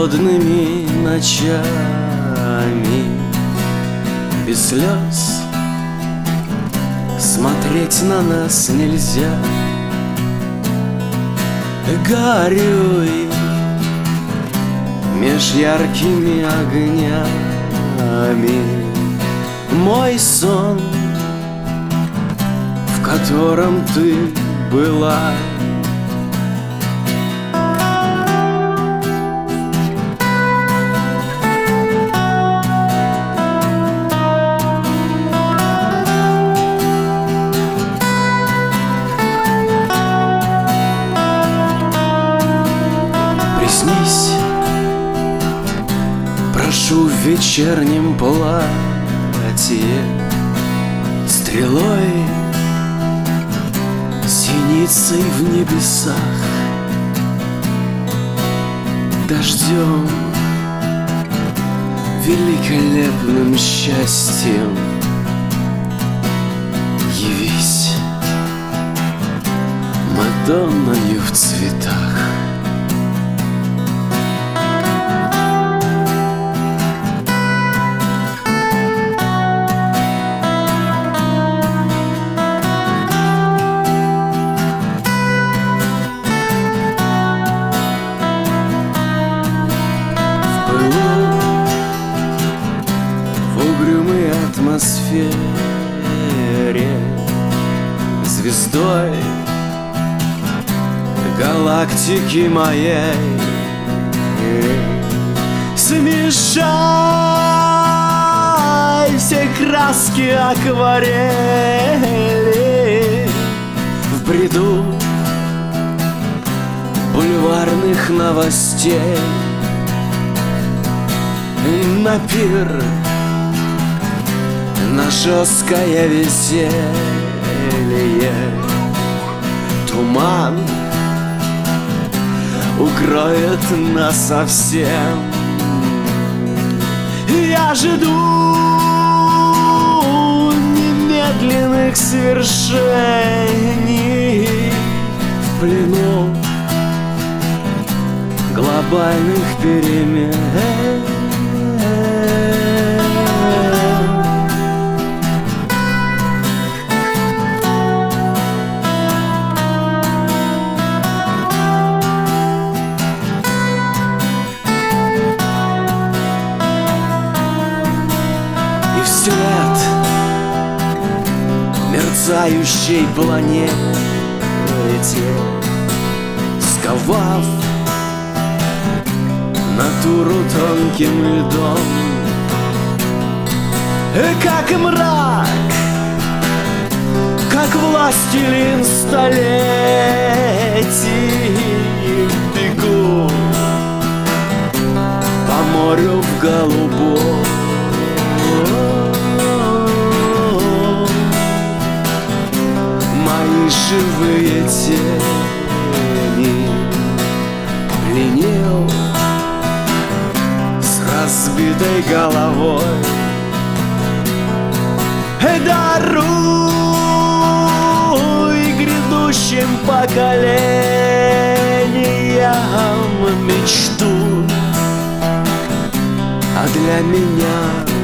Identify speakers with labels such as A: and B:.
A: холодными ночами без слез смотреть на нас нельзя. Горюй меж яркими огнями мой сон, в котором ты была. Приснись, прошу, в вечернем платье стрелой, синицей в небесах, дождем, великолепным счастьем явись Мадонною в цветах. В угрюмой атмосфере звездой галактики моей смешай все краски акварели в бреду бульварных новостей. На пир, на жесткое веселье туман укроет нас совсем. Я жду немедленных свершений в плену глобальных перемен. И вслед мерцающей планете, сковав натуру тонким льдом, как мрак, как властелин столетий, бегу по морю в голубом. Мои живые тени пленил с разбитой головой. Даруй грядущим поколениям мечту, а для меня